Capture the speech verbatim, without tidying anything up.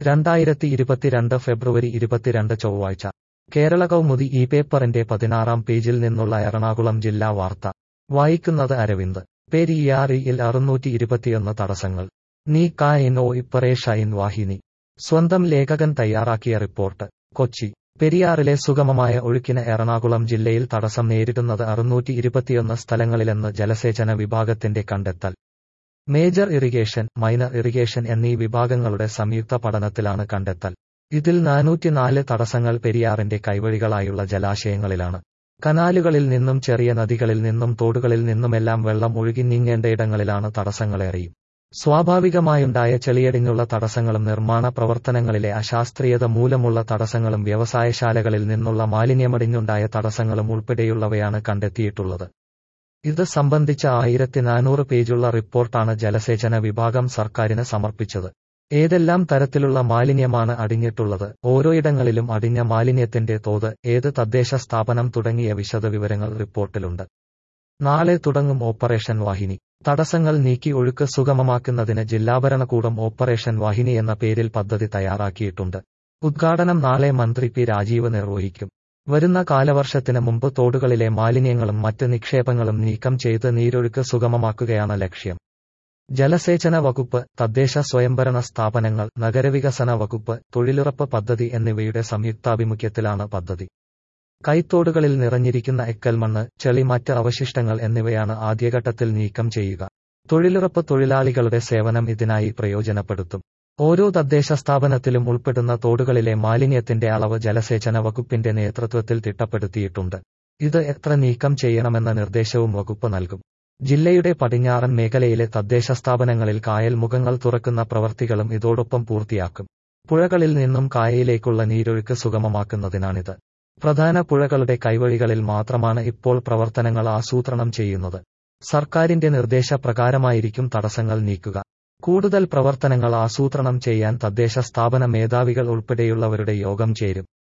രണ്ടായിരത്തി ഇരുപത്തിരണ്ട് ഫെബ്രുവരി ഇരുപത്തിരണ്ട് ചൊവ്വാഴ്ച കേരള കൗമുദി ഈ പേപ്പറിന്റെ പതിനാറാം പേജിൽ നിന്നുള്ള എറണാകുളം ജില്ലാ വാർത്ത വായിക്കുന്നത് അരവിന്ദ്. പെരിയാറിൽ അറുന്നൂറ്റി ഇരുപത്തിയൊന്ന് തടസ്സങ്ങൾ നീക്കാൻ ഓപ്പറേഷൻ വാഹിനി. സ്വന്തം ലേഖകൻ തയ്യാറാക്കിയ റിപ്പോർട്ട്. കൊച്ചി. പെരിയാറിലെ സുഗമമായ ഒഴുക്കിന് എറണാകുളം ജില്ലയിൽ തടസ്സം നേരിടുന്നത് അറുന്നൂറ്റി ഇരുപത്തിയൊന്ന് സ്ഥലങ്ങളിലെന്ന് ജലസേചന വിഭാഗത്തിന്റെ കണ്ടെത്തൽ. മേജർ ഇറിഗേഷൻ, മൈനർ ഇറിഗേഷൻ എന്നീ വിഭാഗങ്ങളുടെ സംയുക്ത പഠനത്തിലാണ് കണ്ടെത്തൽ. ഇതിൽ നാനൂറ്റിനാല് തടസ്സങ്ങൾ പെരിയാറിന്റെ കൈവഴികളായുള്ള ജലാശയങ്ങളിലാണ്. കനാലുകളിൽ നിന്നും ചെറിയ നദികളിൽ നിന്നും തോടുകളിൽ നിന്നുമെല്ലാം വെള്ളം ഒഴുകി നീങ്ങേണ്ടയിടങ്ങളിലാണ് തടസ്സങ്ങളേറെയും. സ്വാഭാവികമായുണ്ടായ ചെളിയടിഞ്ഞുള്ള തടസ്സങ്ങളും നിർമ്മാണ പ്രവർത്തനങ്ങളിലെ അശാസ്ത്രീയത മൂലമുള്ള തടസ്സങ്ങളും വ്യവസായശാലകളിൽ നിന്നുള്ള മാലിന്യമടിഞ്ഞുണ്ടായ തടസ്സങ്ങളും ഉൾപ്പെടെയുള്ളവയാണ് കണ്ടെത്തിയിട്ടുള്ളത്. ഇത് സംബന്ധിച്ച ആയിരത്തി നാനൂറ് പേജുള്ള റിപ്പോർട്ടാണ് ജലസേചന വിഭാഗം സർക്കാരിന് സമർപ്പിച്ചത്. ഏതെല്ലാം തരത്തിലുള്ള മാലിന്യമാണ് അടിഞ്ഞിട്ടുള്ളത്, ഓരോയിടങ്ങളിലും അടിഞ്ഞ മാലിന്യത്തിന്റെ തോത്, ഏത് തദ്ദേശ സ്ഥാപനം തുടങ്ങിയ വിശദവിവരങ്ങൾ റിപ്പോർട്ടിലുണ്ട്. നാളെ തുടങ്ങും ഓപ്പറേഷൻ വാഹിനി. തടസ്സങ്ങൾ നീക്കി ഒഴുക്ക് സുഗമമാക്കുന്നതിന് ജില്ലാഭരണകൂടം ഓപ്പറേഷൻ വാഹിനി എന്ന പേരിൽ പദ്ധതി തയ്യാറാക്കിയിട്ടുണ്ട്. ഉദ്ഘാടനം നാളെ മന്ത്രി പി രാജീവ് നിർവഹിക്കും. വരുന്ന കാലവർഷത്തിന് മുമ്പ് തോടുകളിലെ മാലിന്യങ്ങളും മറ്റ് നിക്ഷേപങ്ങളും നീക്കം ചെയ്ത് നീരൊഴുക്ക് സുഗമമാക്കുകയാണ് ലക്ഷ്യം. ജലസേചന വകുപ്പ്, തദ്ദേശ സ്വയംഭരണ സ്ഥാപനങ്ങൾ, നഗരവികസന വകുപ്പ്, തൊഴിലുറപ്പ് പദ്ധതി എന്നിവയുടെ സംയുക്താഭിമുഖ്യത്തിലാണ് പദ്ധതി. കൈത്തോടുകളിൽ നിറഞ്ഞിരിക്കുന്ന എക്കൽമണ്ണ്, ചെളി, മറ്റ് അവശിഷ്ടങ്ങൾ എന്നിവയാണ് ആദ്യഘട്ടത്തിൽ നീക്കം ചെയ്യുക. തൊഴിലുറപ്പ് തൊഴിലാളികളുടെ സേവനം ഇതിനായി പ്രയോജനപ്പെടുത്തും. ഓരോ തദ്ദേശ സ്ഥാപനത്തിലും ഉൾപ്പെടുന്ന തോടുകളിലെ മാലിന്യത്തിന്റെ അളവ് ജലസേചന വകുപ്പിന്റെ നേതൃത്വത്തിൽ തിട്ടപ്പെടുത്തിയിട്ടുണ്ട്. ഇത് എത്ര നീക്കം ചെയ്യണമെന്ന നിർദ്ദേശവും വകുപ്പ് നൽകും. ജില്ലയുടെ പടിഞ്ഞാറൻ മേഖലയിലെ തദ്ദേശ സ്ഥാപനങ്ങളിൽ കായൽ മുഖങ്ങൾ തുറക്കുന്ന പ്രവൃത്തികളും ഇതോടൊപ്പം പൂർത്തിയാക്കും. പുഴകളിൽ നിന്നും കായലിലേക്കുള്ള നീരൊഴുക്ക് സുഗമമാക്കുന്നതിനാണിത്. പ്രധാന പുഴകളുടെ കൈവഴികളിൽ മാത്രമാണ് ഇപ്പോൾ പ്രവർത്തനങ്ങൾ ആസൂത്രണം ചെയ്യുന്നത്. സർക്കാരിന്റെ നിർദ്ദേശപ്രകാരമായിരിക്കും തടസ്സങ്ങൾ നീക്കുക. കൂടുതൽ പ്രവർത്തനങ്ങൾ ആസൂത്രണം ചെയ്യാൻ തദ്ദേശ സ്ഥാപന മേധാവികൾ ഉൾപ്പെടെയുള്ളവരുടെ യോഗം ചേരും.